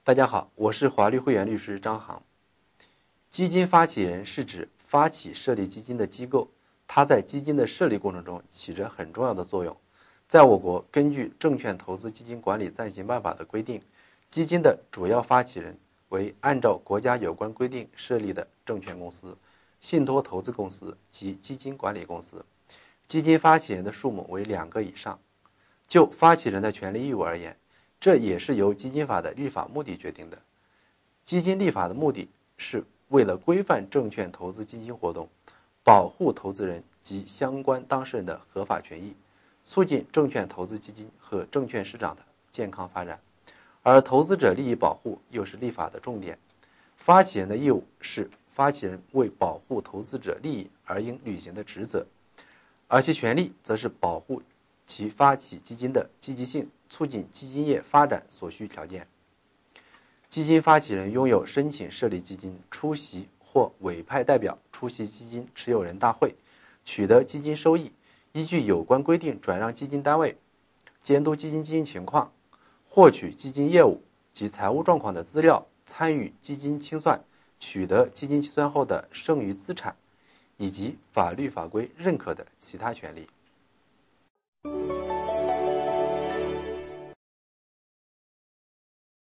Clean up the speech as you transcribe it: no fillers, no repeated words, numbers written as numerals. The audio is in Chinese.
大家好，我是华律会员律师张航。基金发起人是指发起设立基金的机构，它在基金的设立过程中起着很重要的作用。在我国，根据《证券投资基金管理暂行办法》的规定，基金的主要发起人为按照国家有关规定设立的证券公司、信托投资公司及基金管理公司。基金发起人的数目为2个以上。就发起人的权利义务而言，这也是由基金法的立法目的决定的。基金立法的目的是为了规范证券投资基金活动，保护投资人及相关当事人的合法权益，促进证券投资基金和证券市场的健康发展。而投资者利益保护又是立法的重点。发起人的义务是发起人为保护投资者利益而应履行的职责，而其权利则是保护其发起基金的积极性，促进基金业发展所需条件。基金发起人拥有申请设立基金、出席或委派代表出席基金持有人大会、取得基金收益、依据有关规定转让基金单位、监督基金经营情况、获取基金业务及财务状况的资料、参与基金清算、取得基金清算后的剩余资产，以及法律法规认可的其他权利。